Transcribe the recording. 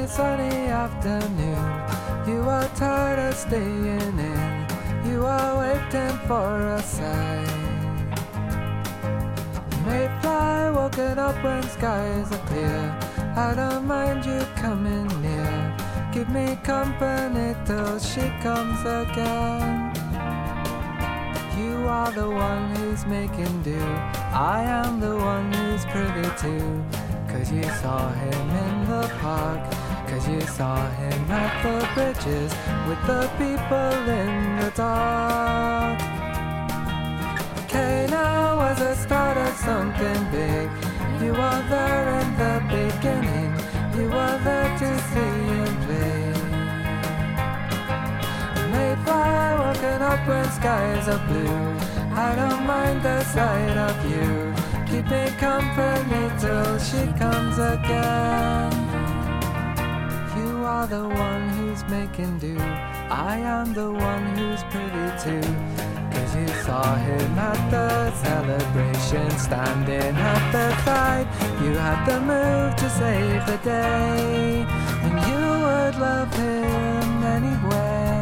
a sunny afternoon. You are tired of staying in. You are waiting for a sign. Mayfly woken up when skies are clear. I don't mind you coming near. Give me company till she comes again. You are the one who's making do. I am the one who's privy to. 'Cause you saw him in the park. 'Cause you saw him at the bridges with the people in the dark. Cana was the start of something big. You were there in the beginning. You were there to see him play. Mayfly woken up when skies are blue. I don't mind the sight of you. Keep me company till she comes again. You are the one who's making do. I am the one who's privy to. 'Cause you saw him at the celebration, standing at the side. You had the move to save the day, and you would love him anyway.